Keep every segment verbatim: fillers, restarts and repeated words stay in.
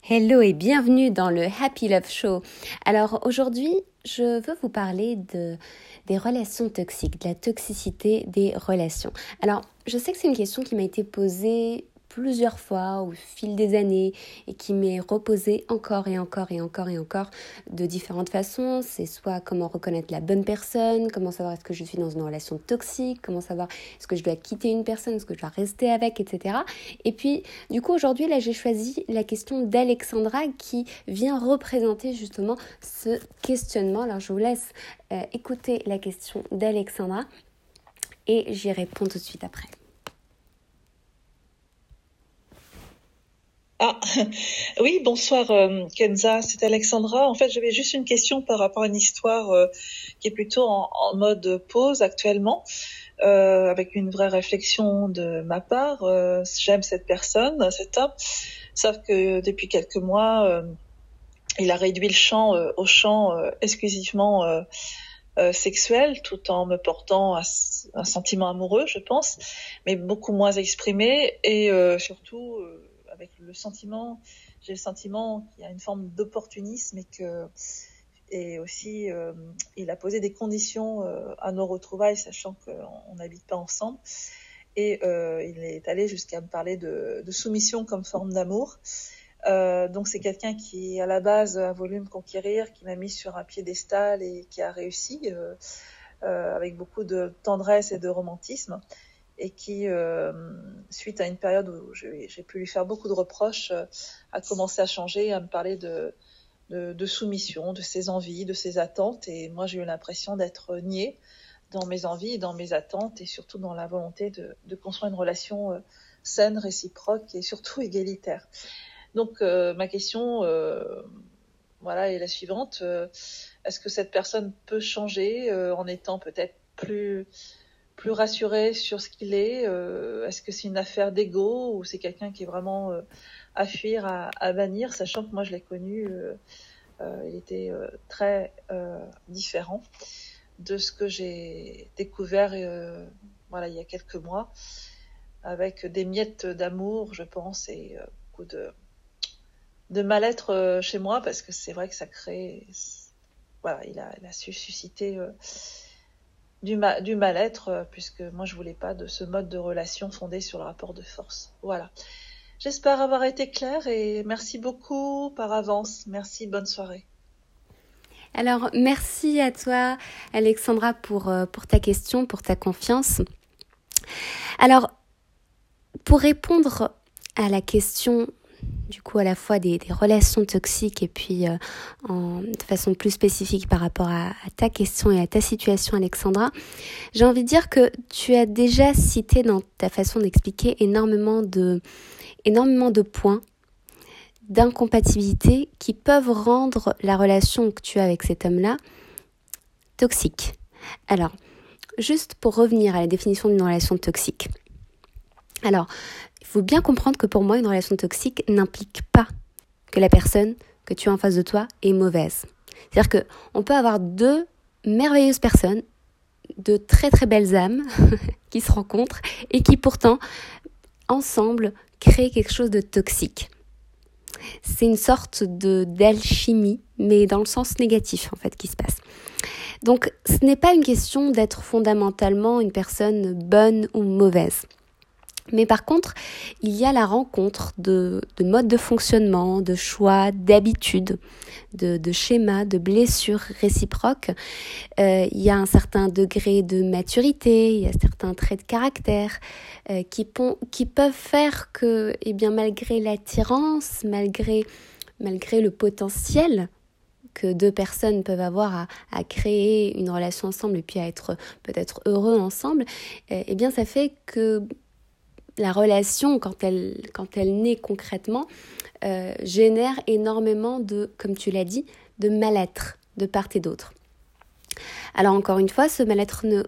Hello et bienvenue dans le Happy Love Show. Alors aujourd'hui, je veux vous parler de, des relations toxiques, de la toxicité des relations. Alors, je sais que c'est une question qui m'a été posée plusieurs fois au fil des années et qui m'est reposée encore et encore et encore et encore de différentes façons. C'est soit comment reconnaître la bonne personne, comment savoir est-ce que je suis dans une relation toxique, comment savoir est-ce que je dois quitter une personne, est-ce que je dois rester avec, et cetera. Et puis, du coup, aujourd'hui, là, j'ai choisi la question d'Alexandra qui vient représenter justement ce questionnement. Alors, je vous laisse euh, écouter la question d'Alexandra et j'y réponds tout de suite après. Ah, oui, bonsoir euh, Kenza, c'est Alexandra. En fait, j'avais juste une question par rapport à une histoire euh, qui est plutôt en, en mode pause actuellement, euh, avec une vraie réflexion de ma part. Euh, j'aime cette personne, cet homme, sauf que depuis quelques mois, euh, il a réduit le champ euh, au champ euh, exclusivement euh, euh, sexuel, tout en me portant un, un sentiment amoureux, je pense, mais beaucoup moins exprimé et euh, surtout... Euh, avec le sentiment, j'ai le sentiment qu'il y a une forme d'opportunisme et que, et aussi, euh, il a posé des conditions euh, à nos retrouvailles, sachant qu'on n'habite pas ensemble. Et euh, il est allé jusqu'à me parler de, de soumission comme forme d'amour. Euh, donc c'est quelqu'un qui, à la base, a voulu me conquérir, qui m'a mis sur un piédestal et qui a réussi euh, euh, avec beaucoup de tendresse et de romantisme. Et qui, euh, suite à une période où j'ai, j'ai pu lui faire beaucoup de reproches, euh, a commencé à changer, à me parler de, de, de soumission, de ses envies, de ses attentes. Et moi, j'ai eu l'impression d'être niée dans mes envies et dans mes attentes, et surtout dans la volonté de, de construire une relation euh, saine, réciproque et surtout égalitaire. Donc, euh, ma question euh, voilà, est la suivante. Euh, est-ce que cette personne peut changer euh, en étant peut-être plus... plus rassuré sur ce qu'il est, euh, est-ce que c'est une affaire d'ego ou c'est quelqu'un qui est vraiment euh, à fuir, à, à bannir, sachant que moi je l'ai connu, euh, euh, il était euh, très euh, différent de ce que j'ai découvert euh, voilà, il y a quelques mois, avec des miettes d'amour, je pense, et euh, beaucoup de, de mal-être euh, chez moi, parce que c'est vrai que ça crée... Voilà, il a, il a su susciter... Euh, Du, ma- du mal-être, puisque moi je voulais pas de ce mode de relation fondé sur le rapport de force. Voilà. J'espère avoir été claire et merci beaucoup par avance. Merci, bonne soirée. Alors, merci à toi, Alexandra, pour, pour ta question, pour ta confiance. Alors, pour répondre à la question, du coup, à la fois des, des relations toxiques et puis euh, en, de façon plus spécifique par rapport à, à ta question et à ta situation, Alexandra, j'ai envie de dire que tu as déjà cité dans ta façon d'expliquer énormément de, énormément de points d'incompatibilité qui peuvent rendre la relation que tu as avec cet homme-là toxique. Alors, juste pour revenir à la définition d'une relation toxique. Alors, il faut bien comprendre que pour moi, une relation toxique n'implique pas que la personne que tu as en face de toi est mauvaise. C'est-à-dire qu'on peut avoir deux merveilleuses personnes, de très très belles âmes qui se rencontrent et qui pourtant, ensemble, créent quelque chose de toxique. C'est une sorte de, d'alchimie, mais dans le sens négatif en fait qui se passe. Donc, ce n'est pas une question d'être fondamentalement une personne bonne ou mauvaise. Mais par contre, il y a la rencontre de, de modes de fonctionnement, de choix, d'habitudes, de, de schémas, de blessures réciproques. Euh, il y a un certain degré de maturité, il y a certains traits de caractère euh, qui, pon- qui peuvent faire que, eh bien, malgré l'attirance, malgré, malgré le potentiel que deux personnes peuvent avoir à, à créer une relation ensemble et puis à être peut-être heureux ensemble, euh, eh bien, ça fait que la relation, quand elle, quand elle naît concrètement, euh, génère énormément de, comme tu l'as dit, de mal-être de part et d'autre. Alors encore une fois, ce mal-être ne,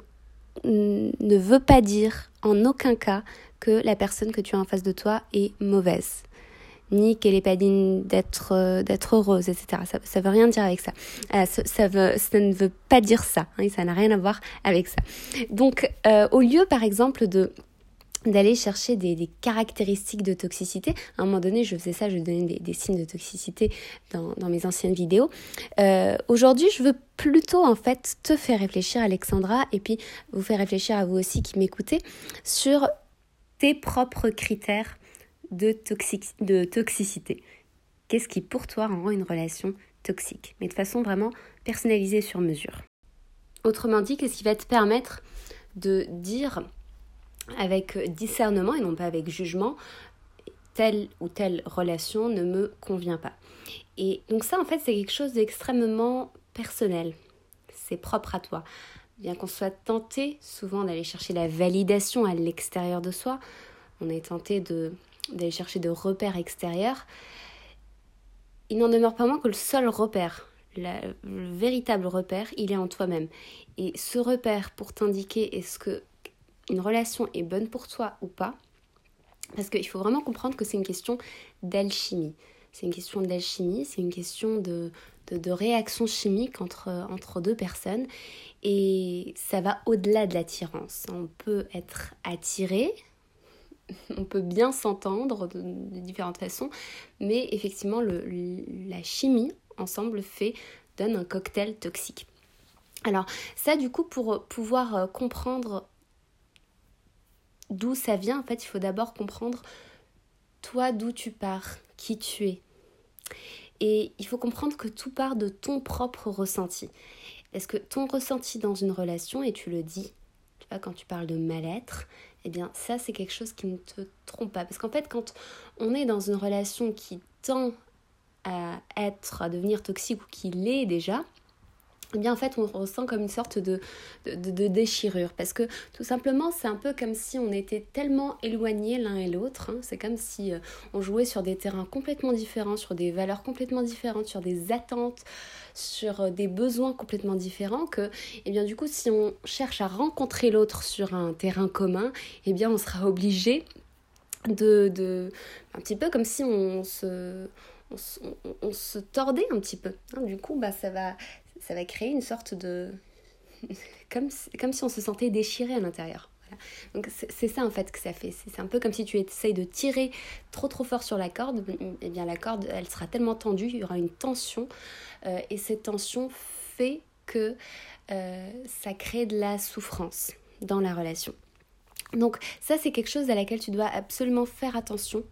ne veut pas dire en aucun cas que la personne que tu as en face de toi est mauvaise, ni qu'elle n'est pas digne d'être, euh, d'être heureuse, et cetera. Ça ne veut rien dire avec ça. Euh, ça, ça, veut, ça ne veut pas dire ça, hein, ça n'a rien à voir avec ça. Donc, euh, au lieu par exemple de... d'aller chercher des, des caractéristiques de toxicité. À un moment donné, je faisais ça, je donnais des, des signes de toxicité dans, dans mes anciennes vidéos. Euh, aujourd'hui, je veux plutôt en fait te faire réfléchir, Alexandra, et puis vous faire réfléchir à vous aussi qui m'écoutez, sur tes propres critères de, toxic- de toxicité. Qu'est-ce qui pour toi rend une relation toxique, mais de façon vraiment personnalisée sur mesure. Autrement dit, qu'est-ce qui va te permettre de dire avec discernement et non pas avec jugement, telle ou telle relation ne me convient pas. Et donc ça, en fait, c'est quelque chose d'extrêmement personnel. C'est propre à toi. Bien qu'on soit tenté souvent d'aller chercher la validation à l'extérieur de soi, on est tenté de, d'aller chercher de repères extérieurs, il n'en demeure pas moins que le seul repère, la, le véritable repère, il est en toi-même. Et ce repère pour t'indiquer est-ce que une relation est bonne pour toi ou pas, parce qu'il faut vraiment comprendre que c'est une question d'alchimie. C'est une question d'alchimie, c'est une question de, de, de réaction chimique entre, entre deux personnes, et ça va au-delà de l'attirance. On peut être attiré, on peut bien s'entendre de, de différentes façons, mais effectivement le, la chimie ensemble fait, donne un cocktail toxique. Alors ça, du coup, pour pouvoir comprendre d'où ça vient, en fait, il faut d'abord comprendre toi, d'où tu pars, qui tu es. Et il faut comprendre que tout part de ton propre ressenti. Parce que ton ressenti dans une relation, et tu le dis, tu vois, quand tu parles de mal-être, eh bien ça, c'est quelque chose qui ne te trompe pas. Parce qu'en fait, quand on est dans une relation qui tend à être, à devenir toxique ou qui l'est déjà, eh bien en fait on ressent comme une sorte de, de, de, de déchirure, parce que tout simplement c'est un peu comme si on était tellement éloignés l'un et l'autre, hein. C'est comme si euh, on jouait sur des terrains complètement différents, sur des valeurs complètement différentes, sur des attentes, sur euh, des besoins complètement différents, que eh bien du coup si on cherche à rencontrer l'autre sur un terrain commun, eh bien on sera obligé de, de un petit peu comme si on se on, on, on se tordait un petit peu, hein. Du coup bah ça va ça va créer une sorte de... comme, comme si on se sentait déchiré à l'intérieur. Voilà. Donc c'est, c'est ça en fait que ça fait. C'est, c'est un peu comme si tu essayes de tirer trop trop fort sur la corde. Eh bien la corde, elle sera tellement tendue, il y aura une tension. Euh, et cette tension fait que euh, ça crée de la souffrance dans la relation. Donc ça, c'est quelque chose à laquelle tu dois absolument faire attention.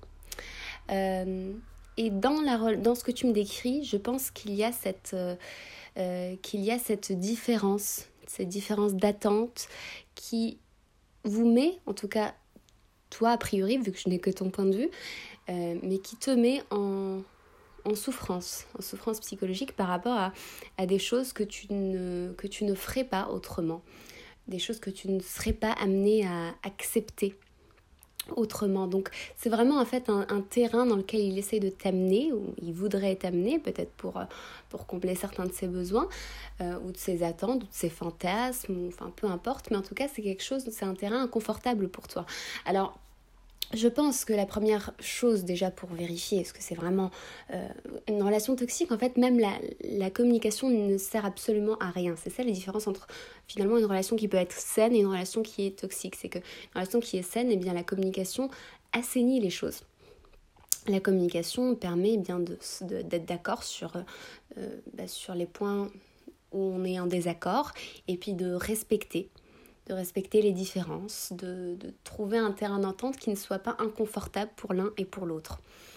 Euh, et dans, la, dans ce que tu me décris, je pense qu'il y a cette... Euh, Euh, qu'il y a cette différence, cette différence d'attente qui vous met, en tout cas toi a priori, vu que je n'ai que ton point de vue, euh, mais qui te met en, en souffrance, en souffrance psychologique par rapport à, à des choses que tu, ne, que tu ne ferais pas autrement, des choses que tu ne serais pas amené à accepter autrement. Donc c'est vraiment en fait un, un terrain dans lequel il essaie de t'amener, ou il voudrait t'amener peut-être pour, pour combler certains de ses besoins euh, ou de ses attentes ou de ses fantasmes, ou, enfin peu importe, mais en tout cas c'est quelque chose, c'est un terrain inconfortable pour toi. Alors je pense que la première chose déjà pour vérifier est-ce que c'est vraiment euh, une relation toxique, en fait même la, la communication ne sert absolument à rien. C'est ça la différence entre finalement une relation qui peut être saine et une relation qui est toxique. C'est qu'une relation qui est saine, eh bien la communication assainit les choses. La communication permet eh bien de, de, d'être d'accord sur, euh, bah, sur les points où on est en désaccord, et puis de respecter de respecter les différences, de, de trouver un terrain d'entente qui ne soit pas inconfortable pour l'un et pour l'autre.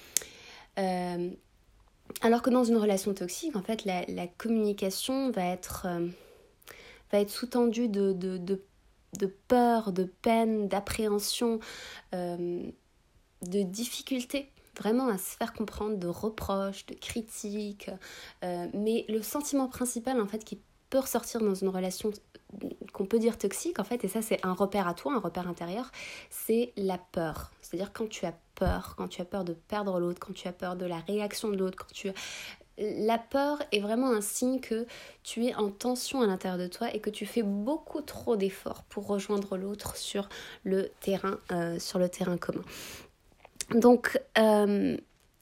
Euh, alors que dans une relation toxique, en fait, la, la communication va être, euh, va être sous-tendue de, de, de, de peur, de peine, d'appréhension, euh, de difficulté, vraiment à se faire comprendre, de reproches, de critiques. Euh, mais le sentiment principal, en fait, qui peut ressortir dans une relation qu'on peut dire toxique, en fait, et ça c'est un repère à toi, un repère intérieur, c'est la peur. C'est-à-dire quand tu as peur, quand tu as peur de perdre l'autre, quand tu as peur de la réaction de l'autre, quand tu as... La peur est vraiment un signe que tu es en tension à l'intérieur de toi et que tu fais beaucoup trop d'efforts pour rejoindre l'autre sur le terrain, euh, sur le terrain commun. Donc, euh,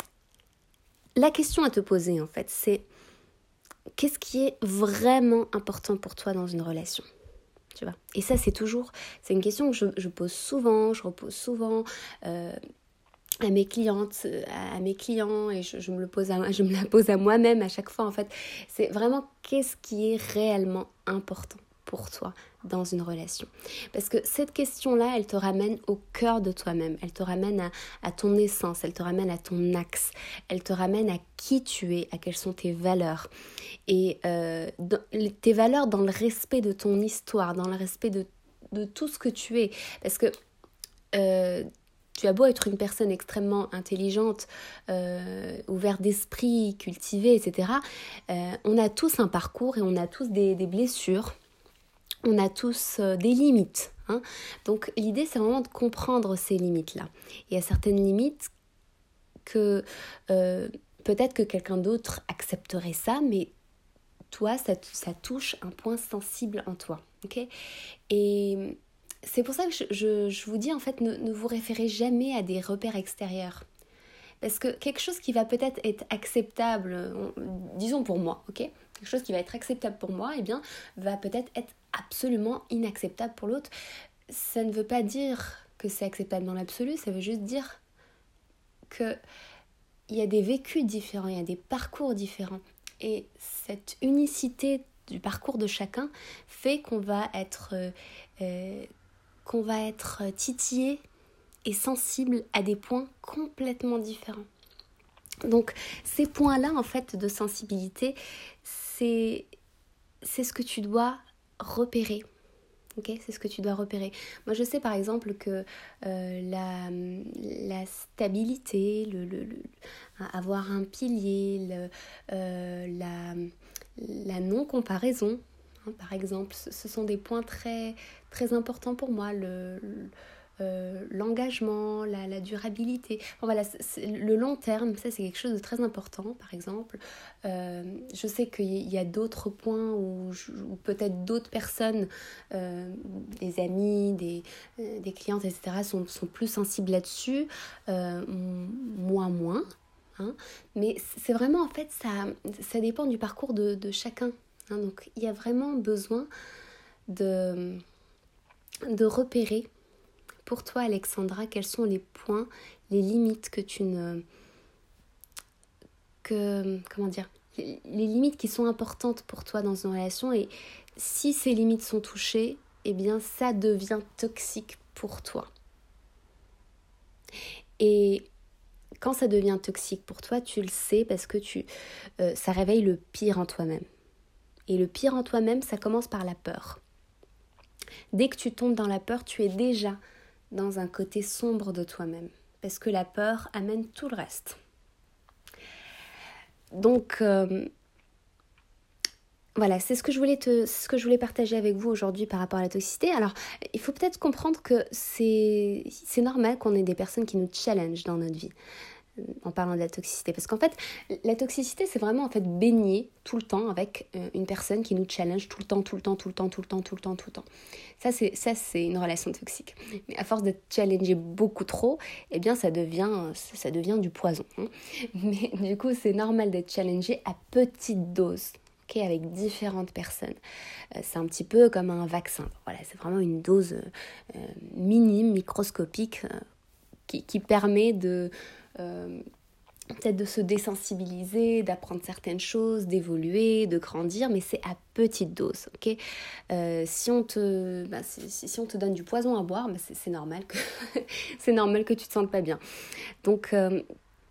la question à te poser, en fait, c'est qu'est-ce qui est vraiment important pour toi dans une relation ? tu vois. Et ça, c'est toujours, c'est une question que je, je pose souvent, je repose souvent euh, à mes clientes, à, à mes clients, et je, je, me le pose à, je me la pose à moi-même à chaque fois, en fait. C'est vraiment qu'est-ce qui est réellement important pour toi dans une relation. Parce que cette question-là, elle te ramène au cœur de toi-même, elle te ramène à, à ton essence, elle te ramène à ton axe, elle te ramène à qui tu es, à quelles sont tes valeurs. Et euh, dans, tes valeurs dans le respect de ton histoire, dans le respect de, de tout ce que tu es. Parce que euh, tu as beau être une personne extrêmement intelligente, euh, ouverte d'esprit, cultivée, et cetera. Euh, on a tous un parcours et on a tous des, des blessures. On a tous euh, des limites. Hein. Donc l'idée, c'est vraiment de comprendre ces limites-là. Il y a certaines limites que euh, peut-être que quelqu'un d'autre accepterait ça, mais toi, ça, ça touche un point sensible en toi. Okay ? Et c'est pour ça que je, je, je vous dis, en fait, ne, ne vous référez jamais à des repères extérieurs. Parce que quelque chose qui va peut-être être acceptable, disons pour moi, ok ? Quelque chose qui va être acceptable pour moi, eh bien, va peut-être être absolument inacceptable pour l'autre. Ça ne veut pas dire que c'est acceptable dans l'absolu, ça veut juste dire qu'il y a des vécus différents, il y a des parcours différents. Et cette unicité du parcours de chacun fait qu'on va être, euh, qu'on va être titillé et sensible à des points complètement différents. Donc ces points-là, en fait, de sensibilité, c'est, c'est ce que tu dois repérer. Okay, c'est ce que tu dois repérer. Moi, je sais par exemple que euh, la, la stabilité, le, le, le, avoir un pilier, le, euh, la, la non-comparaison, hein, par exemple, ce, ce sont des points très, très importants pour moi. Le, le, euh, l'engagement, la, la durabilité, bon, voilà, c'est, c'est, le long terme, ça c'est quelque chose de très important, par exemple. Euh, je sais qu'il y a d'autres points où, je, où peut-être d'autres personnes, euh, des amis, des, euh, des clientes, et cetera, sont, sont plus sensibles là-dessus, euh, moi moins. Hein, mais c'est vraiment, en fait, ça, ça dépend du parcours de, de chacun. Hein, donc, il y a vraiment besoin de, de repérer pour toi, Alexandra, quels sont les points, les limites que tu ne... que comment dire les, les limites qui sont importantes pour toi dans une relation, et si ces limites sont touchées, eh bien, ça devient toxique pour toi. Et quand ça devient toxique pour toi, tu le sais parce que tu, euh, ça réveille le pire en toi-même. Et le pire en toi-même, ça commence par la peur. Dès que tu tombes dans la peur, tu es déjà dans un côté sombre de toi-même. Parce que la peur amène tout le reste. Donc, euh, voilà, c'est ce que je voulais te, ce que je voulais partager avec vous aujourd'hui par rapport à la toxicité. Alors, il faut peut-être comprendre que c'est, c'est normal qu'on ait des personnes qui nous challengent dans notre vie, en parlant de la toxicité. Parce qu'en fait, la toxicité, c'est vraiment en fait baigner tout le temps avec une personne qui nous challenge tout le temps, tout le temps, tout le temps, tout le temps, tout le temps, tout le temps. Ça, c'est, ça, c'est une relation toxique. Mais à force d'être challengé beaucoup trop, eh bien, ça devient, ça devient du poison. Hein. Mais du coup, c'est normal d'être challengé à petite dose, okay, avec différentes personnes. Euh, c'est un petit peu comme un vaccin. Voilà, c'est vraiment une dose euh, minime, microscopique, euh, qui, qui permet de... Euh, peut-être de se désensibiliser, d'apprendre certaines choses, d'évoluer, de grandir, mais c'est à petite dose, ok ? euh, si, on te, bah, si, si on te donne du poison à boire, bah, c'est, c'est, normal que c'est normal que tu te sentes pas bien. Donc, euh,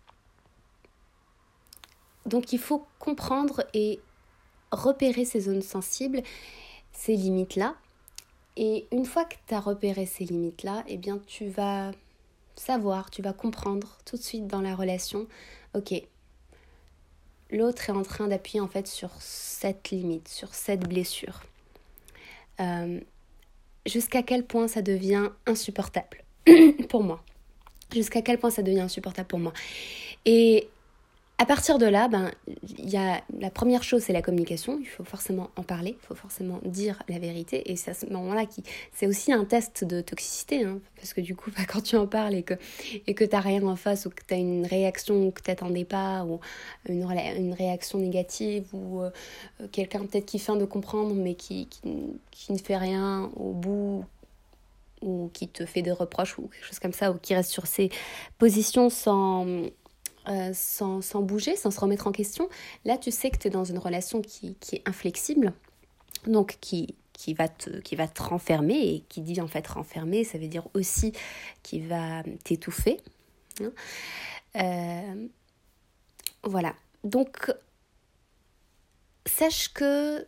donc il faut comprendre et repérer ces zones sensibles, ces limites-là. Et une fois que tu as repéré ces limites-là, eh bien tu vas... savoir, tu vas comprendre tout de suite dans la relation, ok, l'autre est en train d'appuyer en fait sur cette limite, sur cette blessure. Euh, jusqu'à quel point ça devient insupportable pour moi. Jusqu'à quel point ça devient insupportable pour moi. Et À partir de là, ben, y a, la première chose, c'est la communication. Il faut forcément en parler, il faut forcément dire la vérité. Et c'est à ce moment-là, qui, c'est aussi un test de toxicité. Hein, parce que du coup, bah, quand tu en parles et que, et que tu n'as rien en face, ou que tu as une réaction que tu n'attendais pas, ou une, une réaction négative, ou euh, quelqu'un peut-être qui feint de comprendre, mais qui, qui, qui ne fait rien au bout, ou qui te fait des reproches, ou quelque chose comme ça, ou qui reste sur ses positions sans... Euh, sans, sans bouger, sans se remettre en question, là tu sais que tu es dans une relation qui, qui est inflexible, donc qui, qui, va te, qui va te renfermer, et qui dit en fait renfermer, ça veut dire aussi qu'il va t'étouffer. Hein. Euh, voilà, donc sache que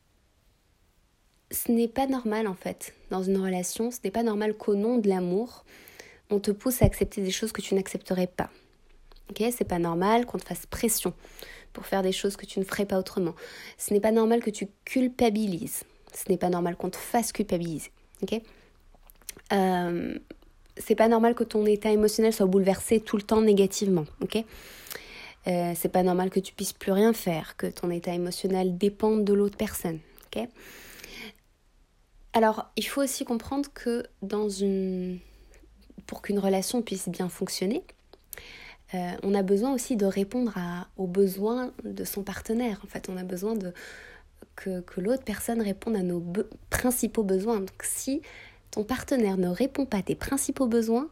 ce n'est pas normal en fait, dans une relation, ce n'est pas normal qu'au nom de l'amour, on te pousse à accepter des choses que tu n'accepterais pas. Okay, c'est pas normal qu'on te fasse pression pour faire des choses que tu ne ferais pas autrement. Ce n'est pas normal que tu culpabilises. Ce n'est pas normal qu'on te fasse culpabiliser. Okay, euh, c'est pas normal que ton état émotionnel soit bouleversé tout le temps négativement. Okay, euh, c'est pas normal que tu puisses plus rien faire, que ton état émotionnel dépende de l'autre personne. Okay, alors, il faut aussi comprendre que dans une... pour qu'une relation puisse bien fonctionner, Euh, on a besoin aussi de répondre à, aux besoins de son partenaire. En fait, on a besoin de, que, que l'autre personne réponde à nos be- principaux besoins. Donc, si ton partenaire ne répond pas à tes principaux besoins,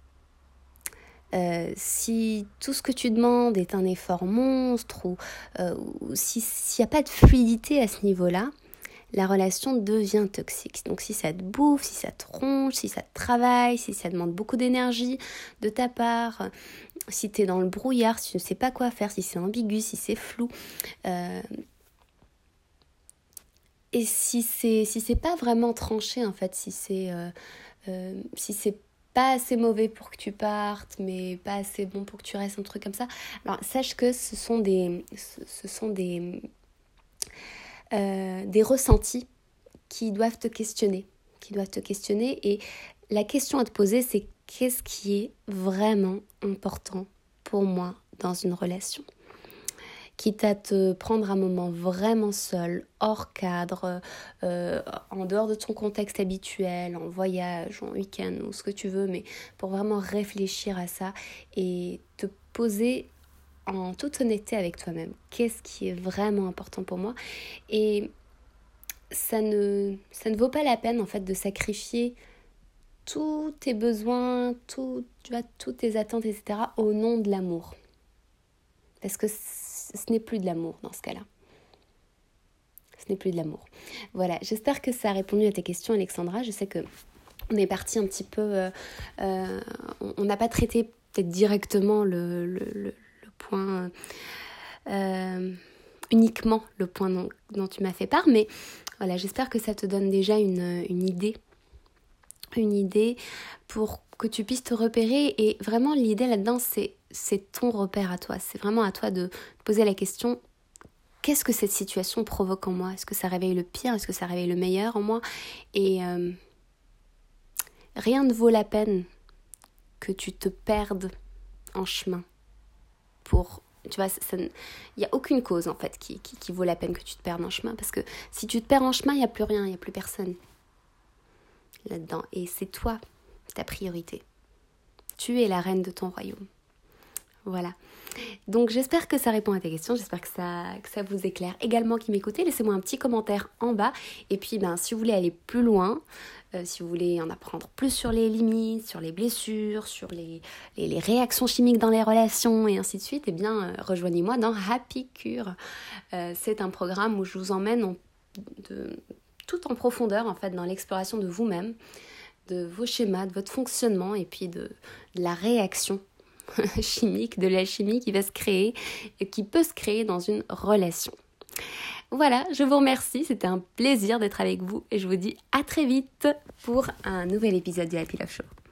euh, si tout ce que tu demandes est un effort monstre, ou, euh, ou si, s'il n'y a pas de fluidité à ce niveau-là, la relation devient toxique. Donc si ça te bouffe, si ça te ronge, si ça te travaille, si ça demande beaucoup d'énergie de ta part, si tu es dans le brouillard, si tu ne sais pas quoi faire, si c'est ambigu, si c'est flou, euh, et si c'est, si c'est pas vraiment tranché en fait, si c'est, euh, euh, si c'est pas assez mauvais pour que tu partes, mais pas assez bon pour que tu restes, un truc comme ça, alors sache que ce sont des... Ce, ce sont des Euh, des ressentis qui doivent te questionner, qui doivent te questionner et la question à te poser, c'est qu'est-ce qui est vraiment important pour moi dans une relation ? Quitte à te prendre un moment vraiment seul, hors cadre, euh, en dehors de ton contexte habituel, en voyage, en week-end ou ce que tu veux, mais pour vraiment réfléchir à ça et te poser en toute honnêteté avec toi-même, qu'est-ce qui est vraiment important pour moi ? Et ça ne, ça ne vaut pas la peine en fait de sacrifier tous tes besoins, tout, tu vois, toutes tes attentes, et cetera au nom de l'amour. Parce que ce n'est plus de l'amour dans ce cas-là. Ce n'est plus de l'amour. Voilà, j'espère que ça a répondu à tes questions, Alexandra. Je sais que on est parti un petit peu... Euh, euh, on n'a pas traité peut-être directement le... le, le point euh, uniquement le point dont, dont tu m'as fait part, mais voilà, j'espère que ça te donne déjà une, une idée une idée pour que tu puisses te repérer. Et vraiment l'idée là-dedans, c'est, c'est ton repère à toi, c'est vraiment à toi de te poser la question: qu'est-ce que cette situation provoque en moi ? Est-ce que ça réveille le pire ? Est-ce que ça réveille le meilleur en moi ? Et euh, rien ne vaut la peine que tu te perdes en chemin. Pour, tu vois, il n'y a aucune cause en fait qui, qui, qui vaut la peine que tu te perdes en chemin, parce que si tu te perds en chemin, il n'y a plus rien, il n'y a plus personne là-dedans, et c'est toi ta priorité. Tu es la reine de ton royaume. Voilà. Donc j'espère que ça répond à tes questions, j'espère que ça, que ça vous éclaire. Également qui m'écoutez, laissez-moi un petit commentaire en bas. Et puis ben, si vous voulez aller plus loin, euh, si vous voulez en apprendre plus sur les limites, sur les blessures, sur les, les, les réactions chimiques dans les relations et ainsi de suite, eh bien euh, rejoignez-moi dans Happy Cure. Euh, c'est un programme où je vous emmène en, de, tout en profondeur en fait dans l'exploration de vous-même, de vos schémas, de votre fonctionnement et puis de, de la réaction chimique, de l'alchimie qui va se créer et qui peut se créer dans une relation. Voilà, je vous remercie, c'était un plaisir d'être avec vous et je vous dis à très vite pour un nouvel épisode du Happy Love Show.